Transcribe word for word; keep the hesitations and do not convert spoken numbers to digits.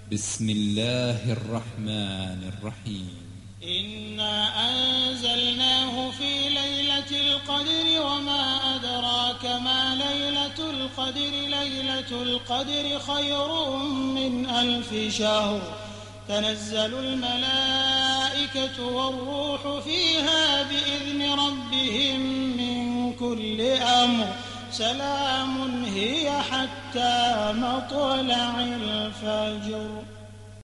بسم الله الرحمن الرحيم إنا أنزلناه في ليلة القدر وما أدراك ما ليلة القدر ليلة القدر خير من ألف شهر تنزل الملائكة والروح فيها بإذن ربهم من كل أمر سلام هي حتى مطلع الفجر.